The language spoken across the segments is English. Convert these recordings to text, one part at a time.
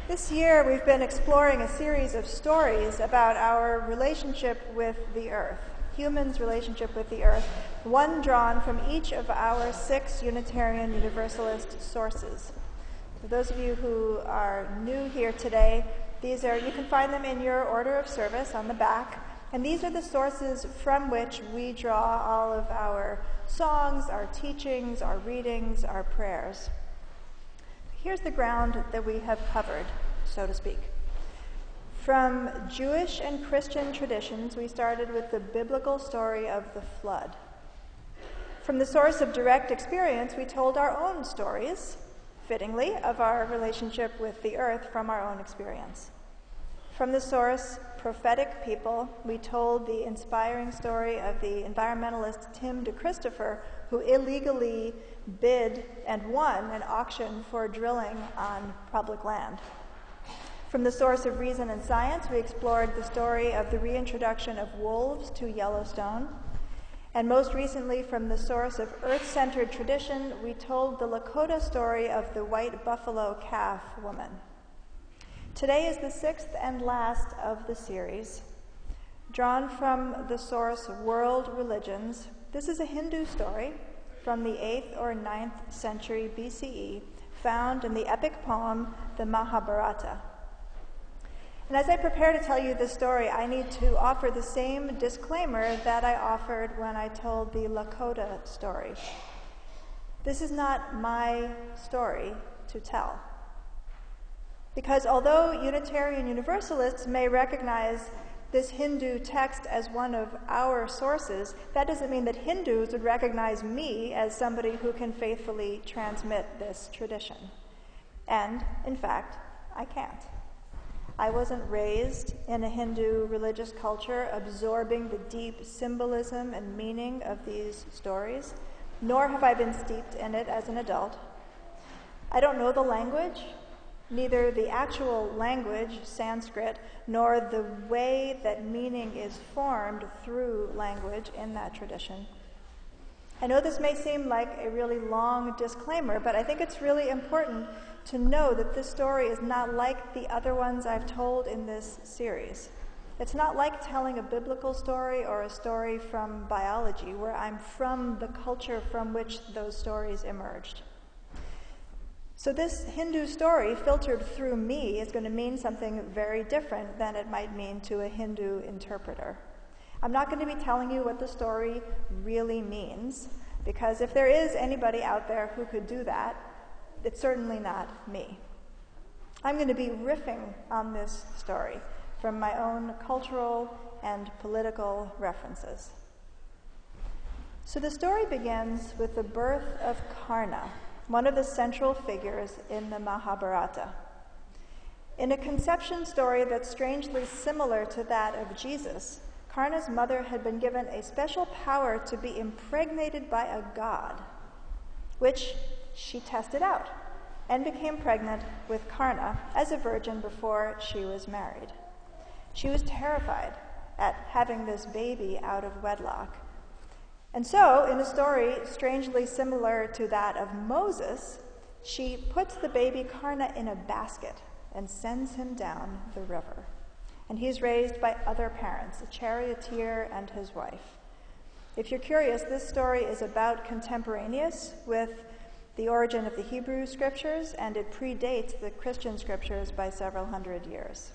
This year we've been exploring a series of stories about our relationship with the earth, humans' relationship with the earth, one drawn from each of our 6 Unitarian Universalist sources. For those of you who are new here today, you can find them in your order of service on the back, and these are the sources from which we draw all of our songs, our teachings, our readings, our prayers. Here's the ground that we have covered, so to speak. From Jewish and Christian traditions, we started with the biblical story of the flood. From the source of direct experience, we told our own stories, fittingly, of our relationship with the earth from our own experience. From the source, prophetic people, we told the inspiring story of the environmentalist Tim DeChristopher, who illegally bid and won an auction for drilling on public land. From the source of reason and science, we explored the story of the reintroduction of wolves to Yellowstone. And most recently, from the source of earth-centered tradition, we told the Lakota story of the white buffalo calf woman. Today is the 6th and last of the series. Drawn from the source World Religions, this is a Hindu story from the 8th or 9th century BCE, found in the epic poem, the Mahabharata. And as I prepare to tell you this story, I need to offer the same disclaimer that I offered when I told the Lakota story. This is not my story to tell. Because although Unitarian Universalists may recognize this Hindu text as one of our sources, that doesn't mean that Hindus would recognize me as somebody who can faithfully transmit this tradition. And, in fact, I can't. I wasn't raised in a Hindu religious culture absorbing the deep symbolism and meaning of these stories, nor have I been steeped in it as an adult. I don't know the language, neither the actual language, Sanskrit, nor the way that meaning is formed through language in that tradition. I know this may seem like a really long disclaimer, but I think it's really important to know that this story is not like the other ones I've told in this series. It's not like telling a biblical story or a story from biology, where I'm from the culture from which those stories emerged. So this Hindu story, filtered through me, is going to mean something very different than it might mean to a Hindu interpreter. I'm not going to be telling you what the story really means, because if there is anybody out there who could do that, it's certainly not me. I'm going to be riffing on this story from my own cultural and political references. So the story begins with the birth of Karna, one of the central figures in the Mahabharata. In a conception story that's strangely similar to that of Jesus, Karna's mother had been given a special power to be impregnated by a god, which she tested out and became pregnant with Karna as a virgin before she was married. She was terrified at having this baby out of wedlock. And so, in a story strangely similar to that of Moses, she puts the baby Karna in a basket and sends him down the river. And he's raised by other parents, a charioteer and his wife. If you're curious, this story is about contemporaneous with the origin of the Hebrew scriptures, and it predates the Christian scriptures by several hundred years.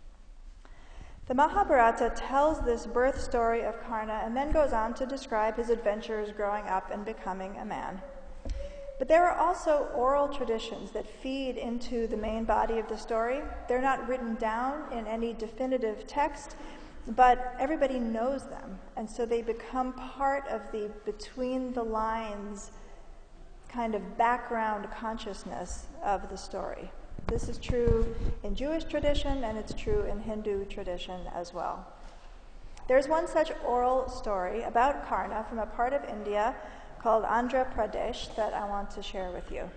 The Mahabharata tells this birth story of Karna and then goes on to describe his adventures growing up and becoming a man. But there are also oral traditions that feed into the main body of the story. They're not written down in any definitive text, but everybody knows them, and so they become part of the between-the-lines kind of background consciousness of the story. This is true in Jewish tradition, and it's true in Hindu tradition as well. There's one such oral story about Karna from a part of India called Andhra Pradesh that I want to share with you.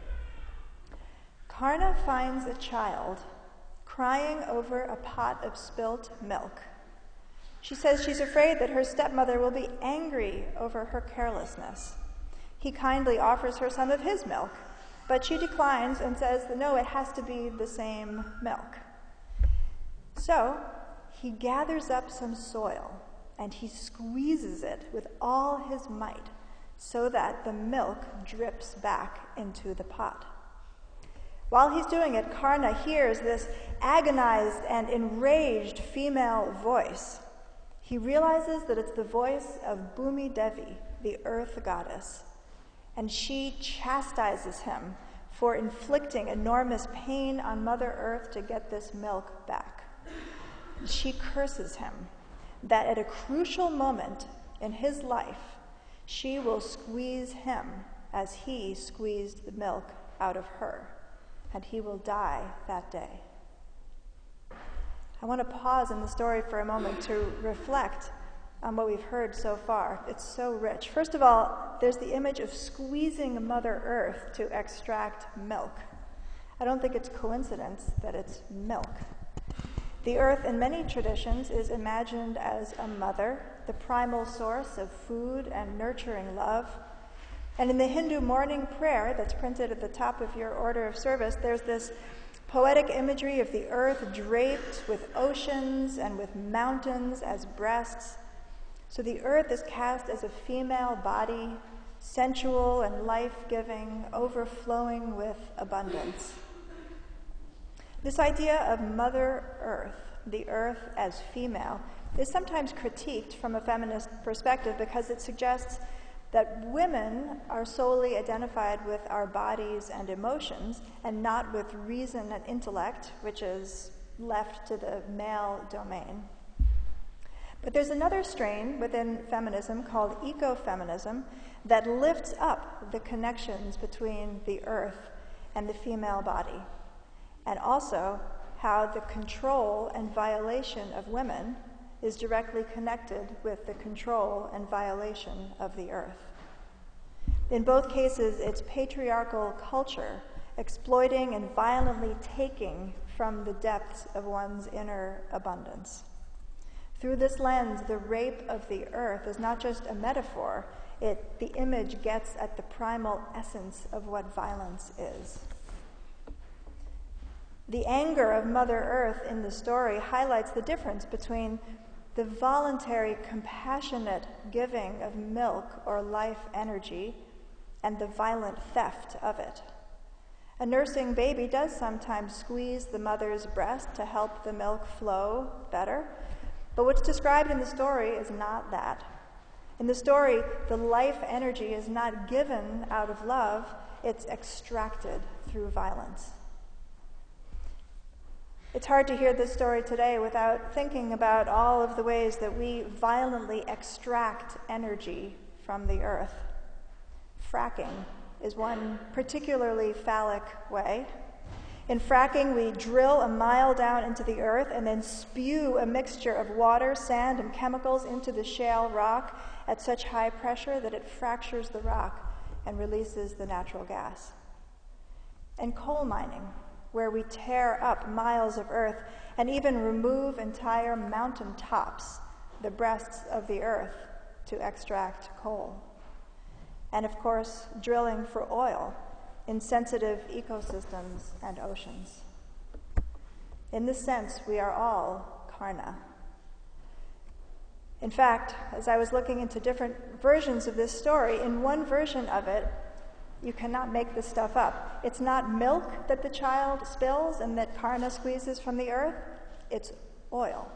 Karna finds a child crying over a pot of spilt milk. She says she's afraid that her stepmother will be angry over her carelessness. He kindly offers her some of his milk, But she declines and says that no, it has to be the same milk. So he gathers up some soil and he squeezes it with all his might so that the milk drips back into the pot. While he's doing it, Karna hears this agonized and enraged female voice. He realizes that it's the voice of Bhumi Devi, the earth goddess, and she chastises him for inflicting enormous pain on Mother Earth to get this milk back. She curses him that at a crucial moment in his life, she will squeeze him as he squeezed the milk out of her, and he will die that day. I want to pause in the story for a moment to reflect on what we've heard so far. It's so rich. First of all, there's the image of squeezing Mother Earth to extract milk. I don't think it's coincidence that it's milk. The earth in many traditions is imagined as a mother, the primal source of food and nurturing love. And in the Hindu morning prayer that's printed at the top of your order of service, there's this poetic imagery of the earth draped with oceans and with mountains as breasts. So the earth is cast as a female body, sensual and life-giving, overflowing with abundance. This idea of Mother Earth, the earth as female, is sometimes critiqued from a feminist perspective because it suggests that women are solely identified with our bodies and emotions and not with reason and intellect, which is left to the male domain. But there's another strain within feminism called ecofeminism that lifts up the connections between the earth and the female body, and also how the control and violation of women is directly connected with the control and violation of the earth. In both cases, it's patriarchal culture exploiting and violently taking from the depths of one's inner abundance. Through this lens, the rape of the earth is not just a metaphor, the image gets at the primal essence of what violence is. The anger of Mother Earth in the story highlights the difference between the voluntary, compassionate giving of milk or life energy and the violent theft of it. A nursing baby does sometimes squeeze the mother's breast to help the milk flow better, but what's described in the story is not that. In the story, the life energy is not given out of love, it's extracted through violence. It's hard to hear this story today without thinking about all of the ways that we violently extract energy from the earth. Fracking is one particularly phallic way. In fracking, we drill a mile down into the earth and then spew a mixture of water, sand, and chemicals into the shale rock at such high pressure that it fractures the rock and releases the natural gas. And coal mining, where we tear up miles of earth and even remove entire mountain tops, the breasts of the earth, to extract coal. And of course, drilling for oil in sensitive ecosystems and oceans. In this sense, we are all Karna. In fact, as I was looking into different versions of this story, in one version of it, you cannot make this stuff up. It's not milk that the child spills and that Karna squeezes from the earth, it's oil.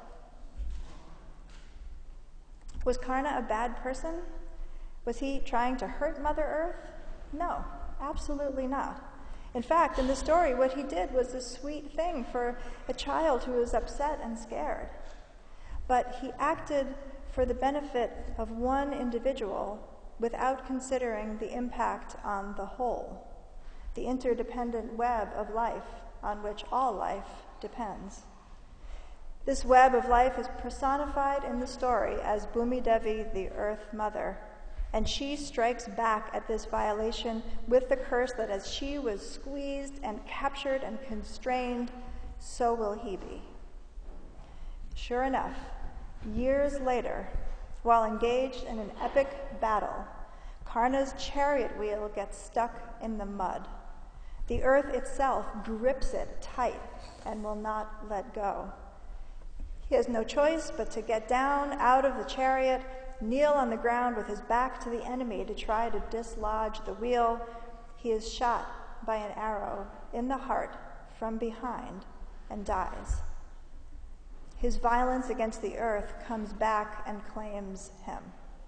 Was Karna a bad person? Was he trying to hurt Mother Earth? No, absolutely not. In fact, in the story, what he did was a sweet thing for a child who was upset and scared. But he acted for the benefit of one individual without considering the impact on the whole, the interdependent web of life on which all life depends. This web of life is personified in the story as Bhumi Devi, the Earth Mother, and she strikes back at this violation with the curse that as she was squeezed and captured and constrained, so will he be. Sure enough, years later, while engaged in an epic battle, Karna's chariot wheel gets stuck in the mud. The earth itself grips it tight and will not let go. He has no choice but to get down out of the chariot, kneel on the ground with his back to the enemy to try to dislodge the wheel. He is shot by an arrow in the heart from behind and dies. His violence against the earth comes back and claims him.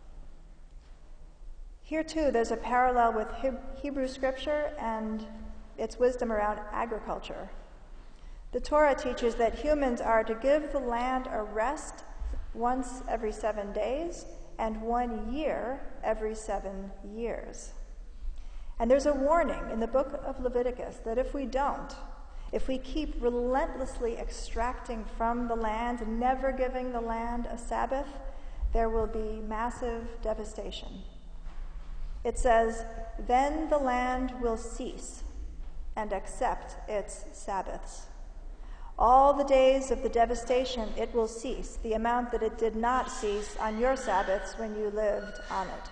Here too, there's a parallel with Hebrew scripture and its wisdom around agriculture. The Torah teaches that humans are to give the land a rest once every 7 days and 1 year every 7 years. And there's a warning in the book of Leviticus that if we keep relentlessly extracting from the land, never giving the land a Sabbath, there will be massive devastation. It says, "Then the land will cease and accept its Sabbaths. All the days of the devastation it will cease, the amount that it did not cease on your Sabbaths when you lived on it."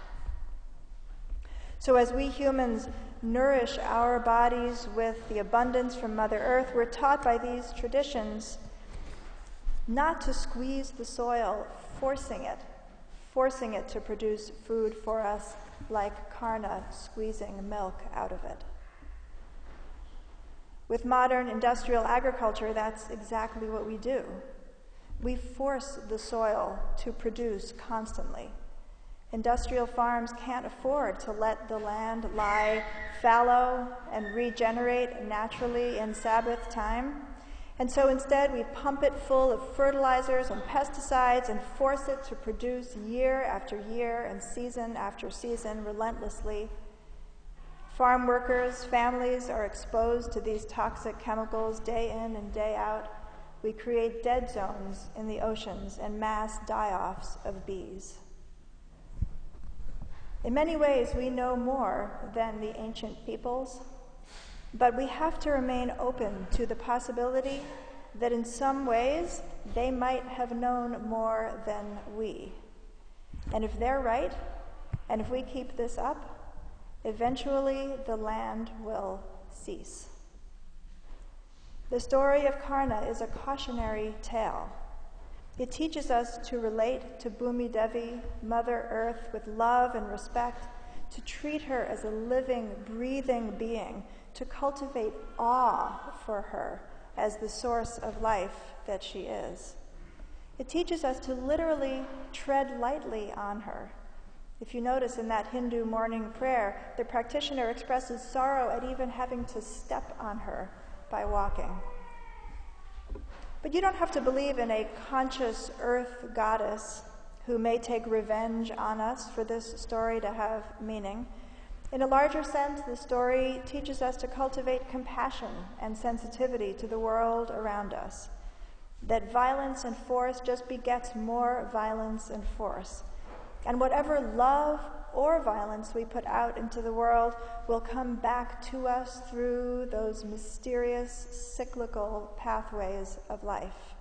So as we humans nourish our bodies with the abundance from Mother Earth, we're taught by these traditions not to squeeze the soil, forcing it to produce food for us, like Karna squeezing milk out of it. With modern industrial agriculture, that's exactly what we do. We force the soil to produce constantly. Industrial farms can't afford to let the land lie fallow and regenerate naturally in Sabbath time. And so instead, we pump it full of fertilizers and pesticides and force it to produce year after year and season after season relentlessly. Farm workers, families are exposed to these toxic chemicals day in and day out. We create dead zones in the oceans and mass die-offs of bees. In many ways, we know more than the ancient peoples, but we have to remain open to the possibility that in some ways they might have known more than we. And if they're right, and if we keep this up, eventually the land will cease. The story of Karna is a cautionary tale. It teaches us to relate to Bhumi Devi, Mother Earth, with love and respect, to treat her as a living, breathing being, to cultivate awe for her as the source of life that she is. It teaches us to literally tread lightly on her. If you notice in that Hindu morning prayer, the practitioner expresses sorrow at even having to step on her by walking. But you don't have to believe in a conscious earth goddess who may take revenge on us for this story to have meaning. In a larger sense, the story teaches us to cultivate compassion and sensitivity to the world around us, that violence and force just begets more violence and force. And whatever love or violence we put out into the world will come back to us through those mysterious, cyclical pathways of life.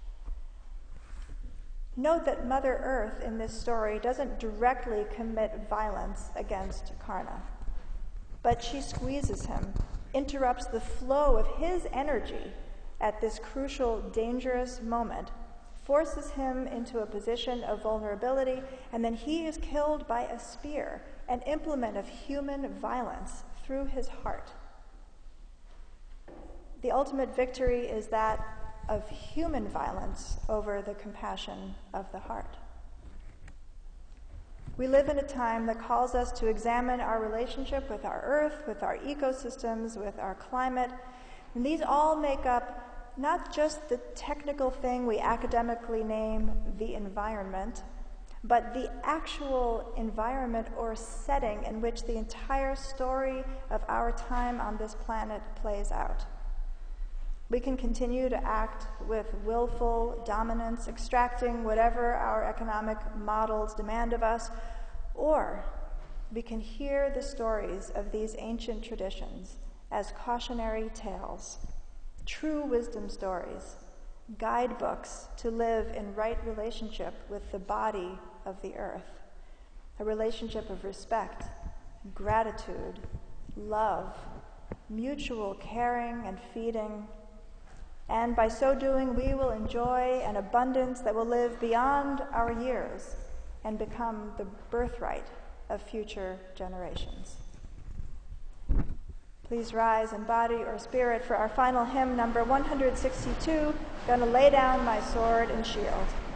Note that Mother Earth in this story doesn't directly commit violence against Karna, but she squeezes him, interrupts the flow of his energy at this crucial, dangerous moment, forces him into a position of vulnerability, and then he is killed by a spear, an implement of human violence, through his heart. The ultimate victory is that of human violence over the compassion of the heart. We live in a time that calls us to examine our relationship with our earth, with our ecosystems, with our climate, and these all make up not just the technical thing we academically name the environment, but the actual environment or setting in which the entire story of our time on this planet plays out. We can continue to act with willful dominance, extracting whatever our economic models demand of us, or we can hear the stories of these ancient traditions as cautionary tales, true wisdom stories, guidebooks to live in right relationship with the body of the earth, a relationship of respect, gratitude, love, mutual caring and feeding, and by so doing we will enjoy an abundance that will live beyond our years and become the birthright of future generations. Please rise in body or spirit for our final hymn, number 162, "Gonna Lay Down My Sword and Shield."